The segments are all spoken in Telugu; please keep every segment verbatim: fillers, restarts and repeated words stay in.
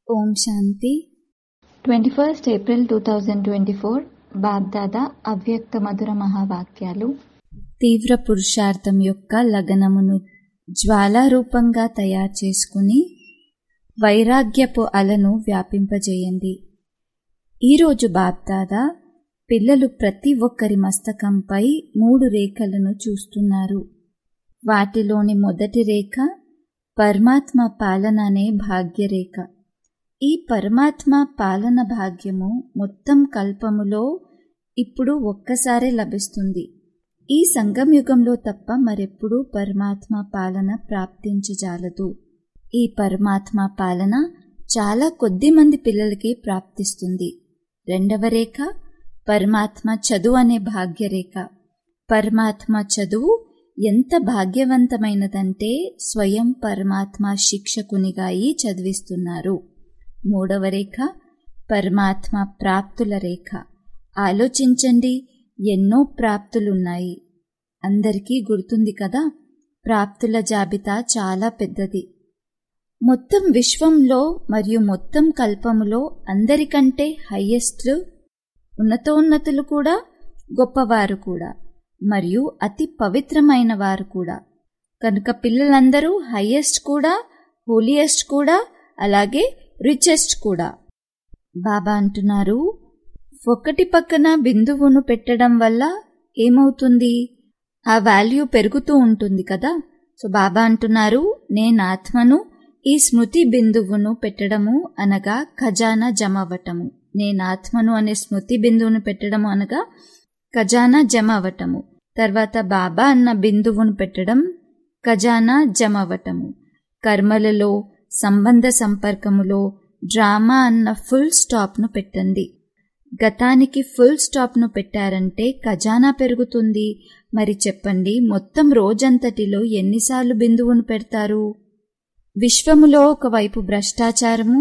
ఓం శాంతి. Twenty first April two thousand twenty four Bapdada అవ్యక్త మధుర మహావాక్యాలు. తీవ్ర పురుషార్థం యొక్క లగనమును జ్వాలారూపంగా తయారు చేసుకుని వైరాగ్యపు అలను వ్యాపింపజేయండి. ఈరోజు బాబ్దాదా పిల్లలు ప్రతి ఒక్కరి మస్తకంపై మూడు రేఖలను చూస్తున్నారు. వాటిలోని మొదటి రేఖ పరమాత్మ పాలన అనే భాగ్యరేఖ. ఈ పరమాత్మ పాలన భాగ్యము మొత్తం కల్పములో ఇప్పుడు ఒక్కసారే లభిస్తుంది. ఈ సంగమయుగంలో తప్ప మరెప్పుడూ పరమాత్మ పాలన ప్రాప్తించజాలదు. ఈ పరమాత్మ పాలన చాలా కొద్ది మంది పిల్లలకి ప్రాప్తిస్తుంది. రెండవ రేఖ పరమాత్మ చదువు అనే భాగ్యరేఖ. పరమాత్మ చదువు ఎంత భాగ్యవంతమైనదంటే స్వయం పరమాత్మ శిక్షకునిగా అయి చదివిస్తున్నారు. మూడవ రేఖ పరమాత్మ ప్రాప్తుల రేఖ. ఆలోచించండి, ఎన్నో ప్రాప్తులున్నాయి. అందరికీ గుర్తుంది కదా, ప్రాప్తుల జాబితా చాలా పెద్దది. మొత్తం విశ్వంలో మరియు మొత్తం కల్పములో అందరికంటే హయ్యెస్ట్లు, ఉన్నతోన్నతులు కూడా, గొప్పవారు కూడా, మరియు అతి పవిత్రమైన వారు కూడా. కనుక పిల్లలందరూ హయ్యెస్ట్ కూడా, హోలియెస్ట్ కూడా, అలాగే రిచెస్ట్ కూడా. బాబా అంటున్నారు, ఒకటి పక్కన బిందువును పెట్టడం వల్ల ఏమవుతుంది? ఆ వాల్యూ పెరుగుతూ ఉంటుంది కదా. సో బాబా అంటున్నారు, నేను ఆత్మను ఈ స్మృతి బిందువును పెట్టడము అనగా ఖజానా జమ అవ్వటము. నేను ఆత్మను అనే స్మృతి బిందువును పెట్టడము అనగా ఖజానా జమ అవ్వటము. తర్వాత బాబా అన్న బిందువును పెట్టడం ఖజానా జమ అవ్వటము. కర్మలలో, సంబంధ సంపర్కములో డ్రామా అన్న ఫుల్ స్టాప్ను పెట్టండి. గతానికి ఫుల్ స్టాప్ను పెట్టారంటే ఖజానా పెరుగుతుంది. మరి చెప్పండి, మొత్తం రోజంతటిలో ఎన్నిసార్లు బిందువును పెడతారు? విశ్వములో ఒకవైపు భ్రష్టాచారము,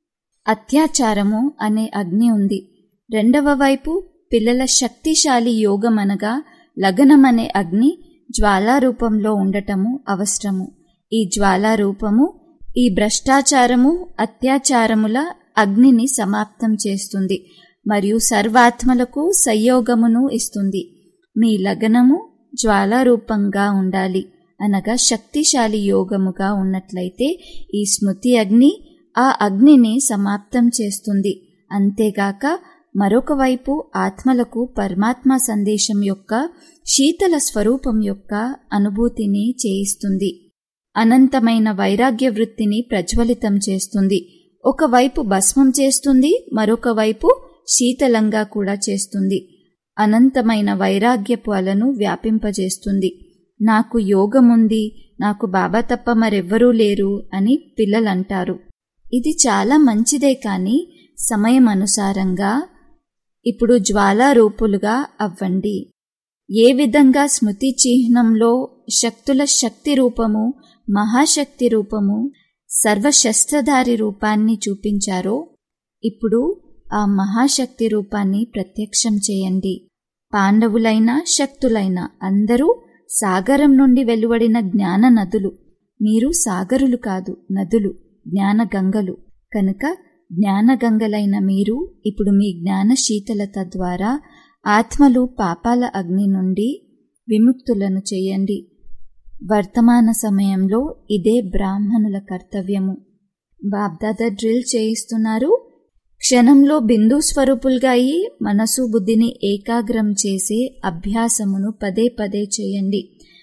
అత్యాచారము అనే అగ్ని ఉంది. రెండవ వైపు పిల్లల శక్తిశాలి యోగం అనగా లగనమనే అగ్ని జ్వాలారూపంలో ఉండటము అవసరము. ఈ జ్వాలారూపము ఈ భ్రష్టాచారము, అత్యాచారముల అగ్నిని సమాప్తం చేస్తుంది మరియు సర్వాత్మలకు సంయోగమును ఇస్తుంది. మీ లగనము జ్వాలారూపంగా ఉండాలి అనగా శక్తిశాలి యోగముగా ఉన్నట్లయితే ఈ స్మృతి అగ్ని ఆ అగ్నిని సమాప్తం చేస్తుంది. అంతేగాక మరొక వైపు ఆత్మలకు పరమాత్మ సందేశం యొక్క శీతల స్వరూపం యొక్క అనుభూతిని చేయిస్తుంది. అనంతమైన వైరాగ్య వృత్తిని ప్రజ్వలితం చేస్తుంది. ఒకవైపు భస్మం చేస్తుంది, మరొక వైపు శీతలంగా కూడా చేస్తుంది. అనంతమైన వైరాగ్యపు అలను వ్యాపింపజేస్తుంది. నాకు యోగముంది, నాకు బాబా తప్ప మరెవ్వరూ లేరు అని పిల్లలంటారు. ఇది చాలా మంచిదే, కానీ సమయం అనుసారంగా ఇప్పుడు జ్వాలారూపులుగా అవ్వండి. ఏ విధంగా స్మృతి చిహ్నంలో శక్తుల శక్తి రూపము, మహాశక్తి రూపము, సర్వశస్త్రధారి రూపాన్ని చూపించారో ఇప్పుడు ఆ మహాశక్తి రూపాన్ని ప్రత్యక్షం చేయండి. పాండవులైన శక్తులైన అందరూ సాగరం నుండి వెలువడిన జ్ఞాన నదులు. మీరు సాగరులు కాదు, నదులు, జ్ఞాన గంగలు. కనుక జ్ఞానగంగలైన మీరు ఇప్పుడు మీ జ్ఞాన శీతలత ద్వారా ఆత్మలు పాపాల అగ్ని నుండి విముక్తులను చేయండి. వర్తమాన సమయంలో ఇదే బ్రాహ్మణుల కర్తవ్యము. బాబ్దాదా డ్రిల్ చేయిస్తున్నారు. క్షణంలో బిందు స్వరూపులుగా అయి మనసు బుద్ధిని ఏకాగ్రం చేసే అభ్యాసమును పదే పదే చేయండి.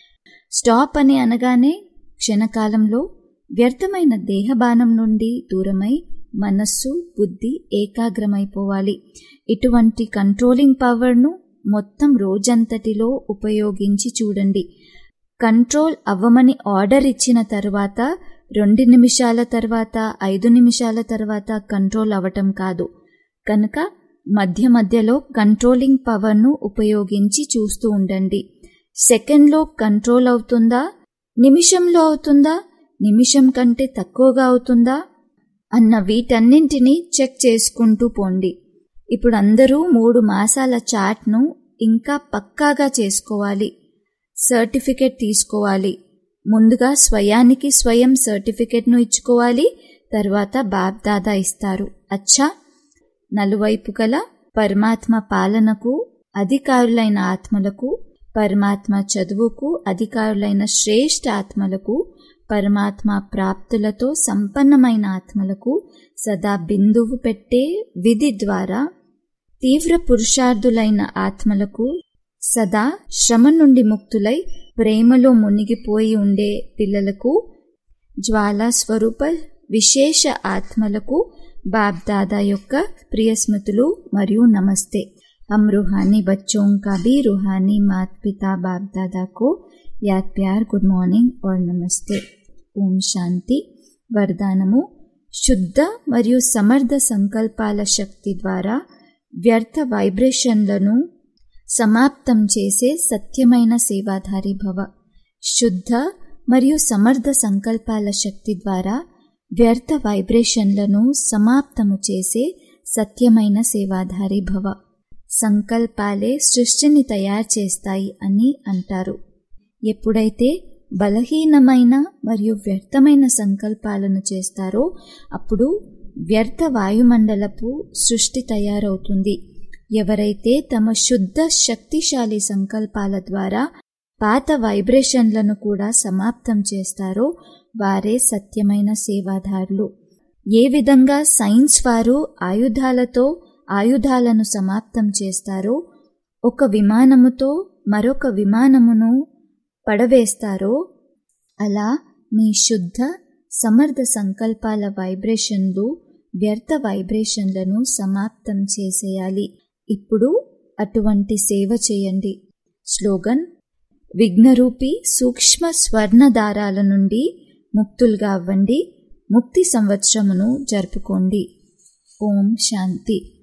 స్టాప్ అని అనగానే క్షణకాలంలో వ్యర్థమైన దేహబానం నుండి దూరమై మనస్సు బుద్ధి ఏకాగ్రమైపోవాలి. ఇటువంటి కంట్రోలింగ్ పవర్ను మొత్తం రోజంతటిలో ఉపయోగించి చూడండి. కంట్రోల్ అవ్వమని ఆర్డర్ ఇచ్చిన తర్వాత రెండు నిమిషాల తర్వాత, ఐదు నిమిషాల తర్వాత కంట్రోల్ అవ్వటం కాదు. కనుక మధ్య మధ్యలో కంట్రోలింగ్ పవర్ను ఉపయోగించి చూస్తూ ఉండండి. సెకండ్లో కంట్రోల్ అవుతుందా, నిమిషంలో అవుతుందా, నిమిషం కంటే తక్కువగా అవుతుందా అన్న వీటన్నింటినీ చెక్ చేసుకుంటూ పోండి. ఇప్పుడు అందరూ మూడు మాసాల చార్ట్ను ఇంకా పక్కాగా చేసుకోవాలి. సర్టిఫికెట్ తీసుకోవాలి. ముందుగా స్వయానికి స్వయం సర్టిఫికెట్ను ఇచ్చుకోవాలి. తర్వాత బాబ్దాదా ఇస్తారు. అచ్చా, నలువైపు గల పరమాత్మ పాలనకు అధికారులైన ఆత్మలకు, పరమాత్మ చదువుకు అధికారులైన శ్రేష్ఠ ఆత్మలకు, పరమాత్మ ప్రాప్తులతో సంపన్నమైన ఆత్మలకు సదా బిందువు పెట్టే విధి ద్వారా తీవ్ర పురుషార్థులైన ఆత్మలకు, సదా శ్రమ నుండి ముక్తులై ప్రేమలో మునిగిపోయి ఉండే పిల్లలకు, జ్వాలా స్వరూప విశేష ఆత్మలకు బాబ్దాదా యొక్క ప్రియ స్మృతులు మరియు నమస్తే. हम रूहानी बच्चों का भी रूहानी माता पिता बाप दादा को याद प्यार गुड మార్నింగ్ और నమస్తే. ఓం శాంతి. వరదానము: శుద్ధ మరియు సమర్థ సంకల్పాల శక్తి ద్వారా వ్యర్థ వైబ్రేషన్లను సమాప్తం చేసే సత్యమైన సేవాధారి భవ. శుద్ధ మరియు సమర్థ సంకల్పాల శక్తి ద్వారా వ్యర్థ వైబ్రేషన్లను సమాప్తము చేసే సత్యమైన సేవాధారి భవ. సంకల్పాలే సృష్టిని తయారు చేస్తాయి అని అంటారు. ఎప్పుడైతే బలహీనమైన మరియు వ్యర్థమైన సంకల్పాలను చేస్తారో అప్పుడు వ్యర్థ వాయుమండలపు సృష్టి తయారవుతుంది. ఎవరైతే తమ శుద్ధ శక్తిశాలి సంకల్పాల ద్వారా పాత వైబ్రేషన్లను కూడా సమాప్తం చేస్తారో వారే సత్యమైన సేవాదారులు. ఏ విధంగా సైన్స్ వారు ఆయుధాలతో ఆయుధాలను సమాప్తం చేస్తారో, ఒక విమానముతో మరొక విమానమును పడవేస్తారో, అలా మీ శుద్ధ సమర్థ సంకల్పాల వైబ్రేషన్లు వ్యర్థ వైబ్రేషన్లను సమాప్తం చేసేయాలి. ఇప్పుడు అటువంటి సేవ చేయండి. స్లోగన్: విఘ్నరూపి సూక్ష్మ స్వర్ణదారాల నుండి ముక్తులుగా అవ్వండి. ముక్తి సంవత్సరమును జరుపుకోండి. ఓం శాంతి.